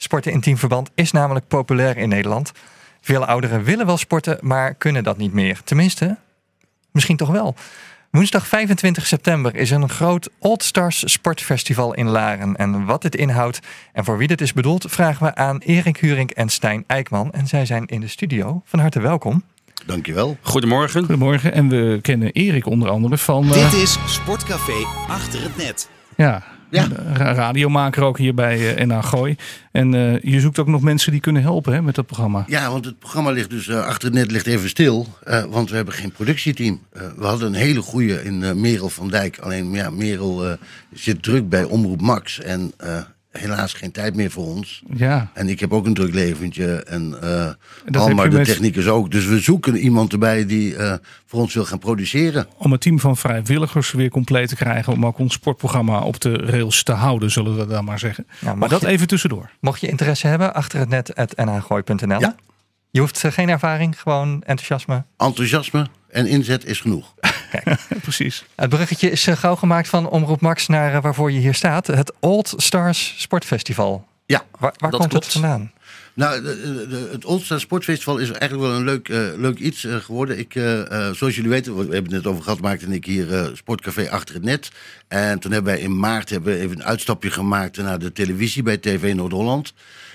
Sporten in teamverband is namelijk populair in Nederland. Veel ouderen willen wel sporten, maar kunnen dat niet meer. Tenminste, misschien toch wel. Woensdag 25 september is er een groot Old Stars sportfestival in Laren. En wat dit inhoudt en voor wie dit is bedoeld, vragen we aan Erik Hurink en Stijn Eijkman. En zij zijn in de studio. Van harte welkom. Dankjewel. Goedemorgen. Goedemorgen. En we kennen Erik onder andere van... Dit is Sportcafé Achter het Net. Ja. Radiomaker ook hier bij NH Gooi. En je zoekt ook nog mensen die kunnen helpen met dat programma. Ja, want het programma ligt dus achter het net ligt even stil. Want we hebben geen productieteam. We hadden een hele goeie in Merel van Dijk. Alleen Merel zit druk bij Omroep Max. En helaas geen tijd meer voor ons. Ja. En ik heb ook een druk leventje. En Almar, de technicus ook. Dus we zoeken iemand erbij die voor ons wil gaan produceren. Om een team van vrijwilligers weer compleet te krijgen. Om ook ons sportprogramma op de rails te houden, zullen we dan maar zeggen. Ja, maar dat even tussendoor. Mocht je interesse hebben, achter het net@nhgooi.nl. Ja. Je hoeft geen ervaring, gewoon enthousiasme. Enthousiasme en inzet is genoeg. Kijk, precies. Het bruggetje is gauw gemaakt van Omroep Max naar waarvoor je hier staat. Het Old Stars Sportfestival. Ja, waar komt het vandaan? Nou, het Old Stars Sportfestival is eigenlijk wel een leuk iets geworden. Zoals jullie weten, we hebben het net over gehad, maakte ik hier Sportcafé Achter het Net. En toen hebben wij in maart even een uitstapje gemaakt naar de televisie bij TV Noord-Holland.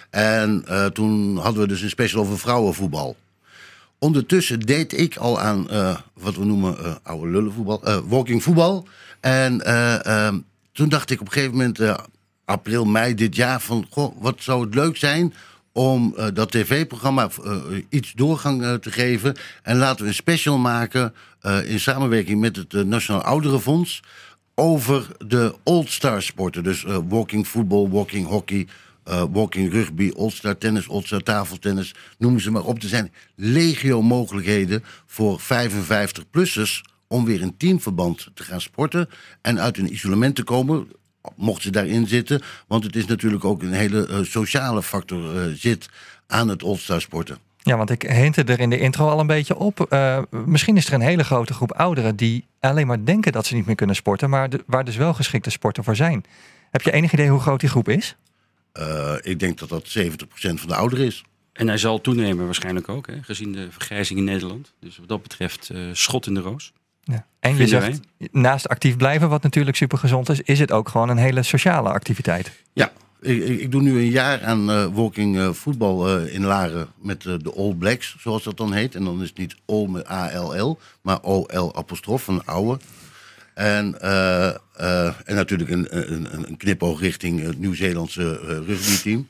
En toen hadden we dus een special over vrouwenvoetbal. Ondertussen deed ik al aan wat we noemen oude lullenvoetbal, walking voetbal. En toen dacht ik op een gegeven moment, april, mei dit jaar, van goh, wat zou het leuk zijn om dat tv-programma iets doorgang te geven. En laten we een special maken in samenwerking met het Nationaal Ouderenfonds over de Old Star sporten. Dus walking voetbal, walking hockey, walking rugby, All-Star tennis, All-Star tafeltennis, noemen ze maar op. Er zijn legio mogelijkheden voor 55-plussers om weer in teamverband te gaan sporten en uit een isolement te komen, mocht ze daarin zitten. Want het is natuurlijk ook een hele sociale factor zit aan het All-Star sporten. Ja, want ik hintte er in de intro al een beetje op. Misschien is er een hele grote groep ouderen die alleen maar denken dat ze niet meer kunnen sporten, maar waar dus wel geschikte sporten voor zijn. Heb je enig idee hoe groot die groep is? Ik denk dat 70% van de ouderen is. En hij zal toenemen waarschijnlijk ook, gezien de vergrijzing in Nederland. Dus wat dat betreft schot in de roos. Ja. En je zegt, naast actief blijven, wat natuurlijk super gezond is het ook gewoon een hele sociale activiteit. Ja, ik doe nu een jaar aan walking voetbal in Laren met de All Blacks, zoals dat dan heet. En dan is het niet All met ALL, maar OL apostrof, van oude. En natuurlijk een knipoog richting het Nieuw-Zeelandse rugbyteam.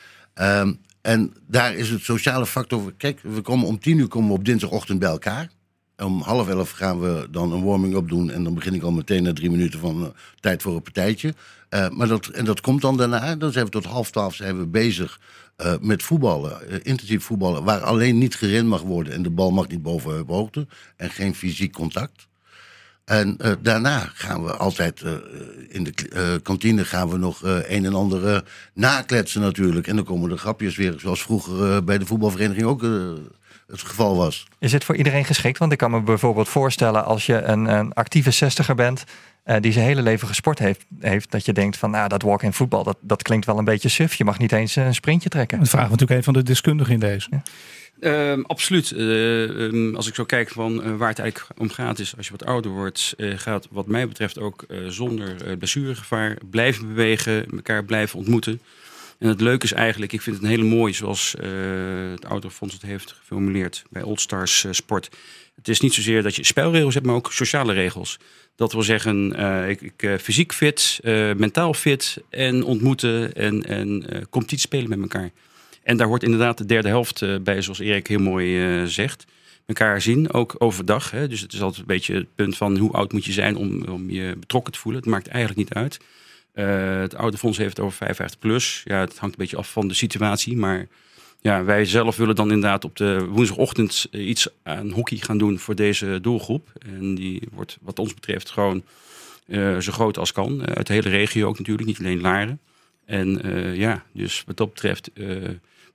En daar is het sociale factor. Kijk, we komen om 10:00 op dinsdagochtend bij elkaar. Om 10:30 gaan we dan een warming-up doen. En dan begin ik al meteen na 3 minuten van tijd voor een partijtje. Maar dat komt dan daarna. Dan zijn we tot 11:30 zijn we bezig met voetballen. Intensief voetballen. Waar alleen niet gerend mag worden. En de bal mag niet boven heuphoogte. En geen fysiek contact. En daarna gaan we altijd in de kantine gaan we nog een en ander nakletsen natuurlijk. En dan komen de grapjes weer, zoals vroeger bij de voetbalvereniging ook het geval was. Is het voor iedereen geschikt? Want ik kan me bijvoorbeeld voorstellen als je een actieve 60er bent die zijn hele leven gesport heeft, dat je denkt van dat walk-in voetbal, dat klinkt wel een beetje suf. Je mag niet eens een sprintje trekken. Dat vragen we natuurlijk even van de deskundige in deze. Ja. Absoluut. Als ik zo kijk van waar het eigenlijk om gaat is, als je wat ouder wordt, gaat wat mij betreft ook zonder blessuregevaar blijven bewegen, elkaar blijven ontmoeten. En het leuke is eigenlijk, ik vind het een hele mooie, zoals het Ouderenfonds het heeft geformuleerd bij Old Stars Sport. Het is niet zozeer dat je spelregels hebt, maar ook sociale regels. Dat wil zeggen, ik fysiek fit, mentaal fit en ontmoeten en competitie spelen met elkaar. En daar hoort inderdaad de derde helft bij, zoals Erik heel mooi zegt. Elkaar zien, ook overdag. Hè. Dus het is altijd een beetje het punt van hoe oud moet je zijn om je betrokken te voelen. Het maakt eigenlijk niet uit. Het Ouderenfonds heeft het over 55 plus. Ja, het hangt een beetje af van de situatie. Maar ja, wij zelf willen dan inderdaad op de woensdagochtend iets aan hockey gaan doen voor deze doelgroep. En die wordt wat ons betreft gewoon zo groot als kan. Uit de hele regio ook natuurlijk, niet alleen Laren. En dus wat dat betreft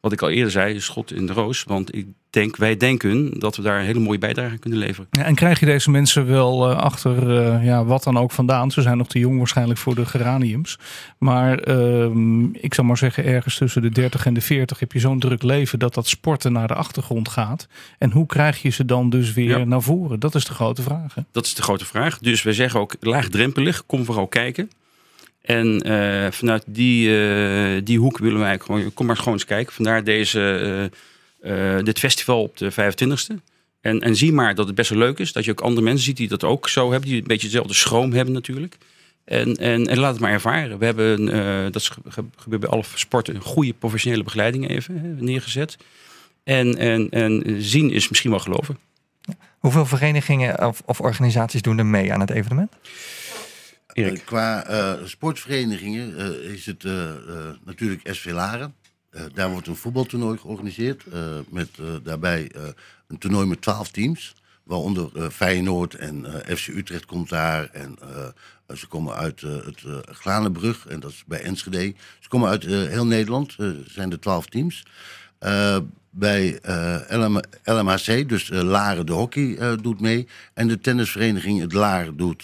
wat ik al eerder zei, schot in de roos. Want wij denken dat we daar een hele mooie bijdrage kunnen leveren. Ja, en krijg je deze mensen wel achter wat dan ook vandaan? Ze zijn nog te jong waarschijnlijk voor de geraniums. Maar ik zou maar zeggen, ergens tussen de 30 en de 40 heb je zo'n druk leven dat sporten naar de achtergrond gaat. En hoe krijg je ze dan dus weer naar voren? Dat is de grote vraag. Hè? Dat is de grote vraag. Dus wij zeggen ook laagdrempelig, kom vooral kijken. En vanuit die hoek willen wij gewoon, kom maar gewoon eens kijken. Vandaar dit festival op de 25e. En zie maar dat het best wel leuk is. Dat je ook andere mensen ziet die dat ook zo hebben. Die een beetje dezelfde schroom hebben natuurlijk. En laat het maar ervaren. We hebben, dat gebeurt bij alle sporten, een goede professionele begeleiding even neergezet. En zien is misschien wel geloven. Hoeveel verenigingen of organisaties doen er mee aan het evenement? Qua sportverenigingen is het natuurlijk SV Laren. Daar wordt een voetbaltoernooi georganiseerd. Met daarbij een toernooi met 12 teams. Waaronder Feyenoord en FC Utrecht komt daar. En ze komen uit het Glanenbrug. En dat is bij Enschede. Ze komen uit heel Nederland. Zijn er 12 teams. Bij LMHC, dus Laren de hockey, doet mee. En de tennisvereniging het Laren doet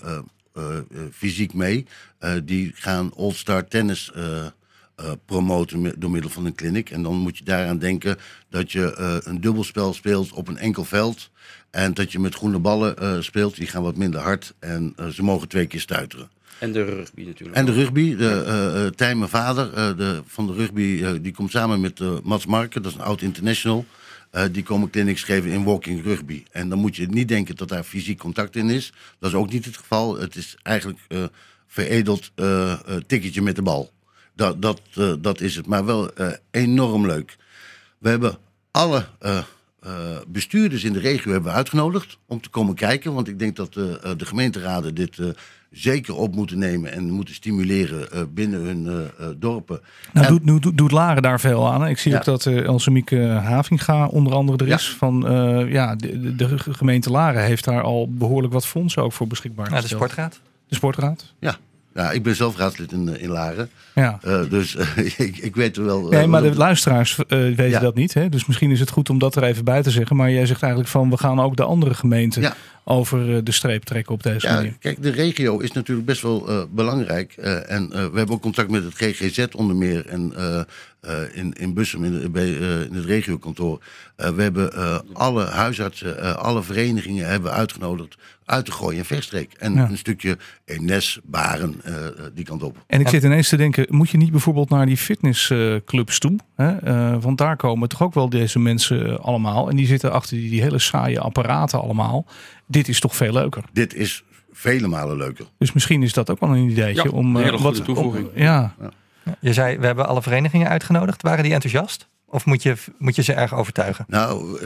fysiek mee. Die gaan All-Star Tennis promoten door middel van een clinic. En dan moet je daaraan denken dat je een dubbelspel speelt op een enkel veld. En dat je met groene ballen speelt. Die gaan wat minder hard. En ze mogen 2 keer stuiteren. En de rugby natuurlijk. En de rugby. Tijn, mijn vader van de rugby, die komt samen met Mats Marken. Dat is een oud international. Die komen clinics geven in walking rugby. En dan moet je niet denken dat daar fysiek contact in is. Dat is ook niet het geval. Het is eigenlijk veredeld tikketje met de bal. Dat is het. Maar wel enorm leuk. We hebben alle bestuurders in de regio hebben we uitgenodigd om te komen kijken. Want ik denk dat de gemeenteraden dit zeker op moeten nemen en moeten stimuleren binnen hun dorpen. Nou, doet Laren daar veel aan. Hè? Ik zie ook dat Elsemieke Havinga onder andere er is. Van, de gemeente Laren heeft daar al behoorlijk wat fondsen ook voor beschikbaar gesteld. De sportraad. De sportraad? Ja, ik ben zelf raadslid in Laren. Ja. Dus ik weet er wel... Nee, maar de luisteraars weten dat niet. Hè? Dus misschien is het goed om dat er even bij te zeggen. Maar jij zegt eigenlijk van, we gaan ook de andere gemeenten over de streep trekken op deze manier. Kijk, de regio is natuurlijk best wel belangrijk. En we hebben ook contact met het GGZ onder meer. En in Bussum, in het regiokantoor. We hebben alle huisartsen, alle verenigingen hebben uitgenodigd uit de Gooi- en Verstreek. En een stukje Eemnes, Baren, die kant op. En ik zit ineens te denken, moet je niet bijvoorbeeld naar die fitnessclubs toe? Hè? Want daar komen toch ook wel deze mensen allemaal. En die zitten achter die hele saaie apparaten allemaal. Dit is toch veel leuker? Dit is vele malen leuker. Dus misschien is dat ook wel een ideetje om... een hele goede toevoeging. Je zei, we hebben alle verenigingen uitgenodigd. Waren die enthousiast? Of moet je ze erg overtuigen? Nou,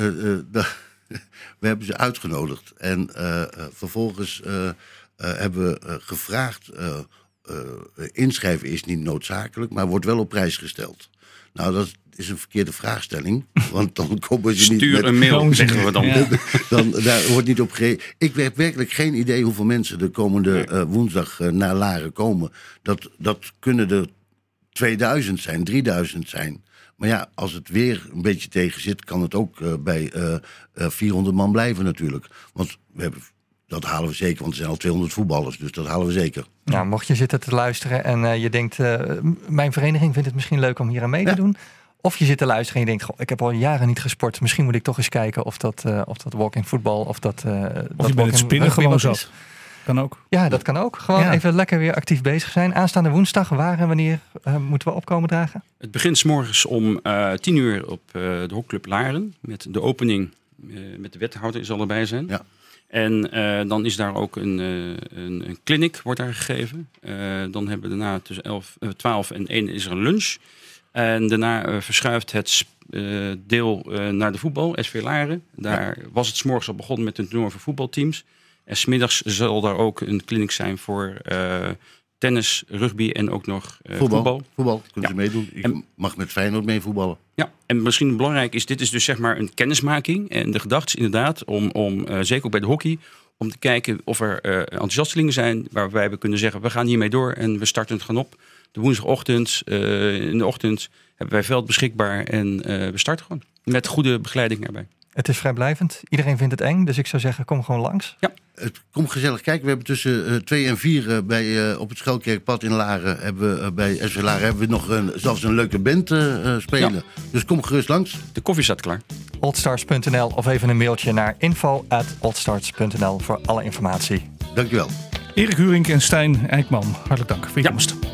we hebben ze uitgenodigd. En vervolgens hebben we gevraagd... inschrijven is niet noodzakelijk, maar wordt wel op prijs gesteld. Nou, dat is een verkeerde vraagstelling. Want dan komen ze niet... Stuur een mail, zeggen we dan. Dan daar wordt niet op gereageerd. Ik heb werkelijk geen idee hoeveel mensen de komende woensdag naar Laren komen. Dat kunnen er 2000 zijn, 3000 zijn. Maar ja, als het weer een beetje tegen zit, kan het ook bij 400 man blijven natuurlijk. Want dat halen we zeker, want er zijn al 200 voetballers. Dus dat halen we zeker. Nou, mocht je zitten te luisteren en je denkt... mijn vereniging vindt het misschien leuk om hier aan mee te doen. Of je zit te luisteren en je denkt... Goh, ik heb al jaren niet gesport. Misschien moet ik toch eens kijken of dat walking voetbal... Of je bij het spinnen gewoon zat. Kan ook. Ja, dat kan ook. Gewoon even lekker weer actief bezig zijn. Aanstaande woensdag, waar en wanneer moeten we opkomen dragen? Het begint 's morgens om 10:00 op de Hockeyclub Laren. Met de opening met de wethouder zal erbij zijn. Ja. En dan is daar ook een clinic wordt daar gegeven. Dan hebben we daarna tussen 12 en 1 is er een lunch. En daarna verschuift het deel naar de voetbal, SV Laren. Daar was het 's morgens al begonnen met een toernooi voor voetbalteams. En 's middags zal daar ook een clinic zijn voor tennis, rugby en ook nog voetbal. Voetbal kunnen ze meedoen. Ik mag met Feyenoord mee voetballen. Ja, en misschien belangrijk is, dit is dus zeg maar een kennismaking. En de gedachte is inderdaad om zeker ook bij de hockey, om te kijken of er enthousiastelingen zijn waarbij we kunnen zeggen, we gaan hiermee door en we starten het gaan op. de woensdagochtend. In de ochtend hebben wij veld beschikbaar en we starten gewoon. Met goede begeleiding erbij. Het is vrijblijvend. Iedereen vindt het eng. Dus ik zou zeggen, kom gewoon langs. Ja. Kom gezellig kijken. We hebben tussen 2 en 4 op het Schelkerkpad in Laren... bij SV Laren hebben we nog zelfs een leuke band spelen. Ja. Dus kom gerust langs. De koffie staat klaar. Oldstars.nl of even een mailtje naar info@oldstars.nl voor alle informatie. Dankjewel. Erik Huurink en Stijn Eijkman, hartelijk dank voor je komst.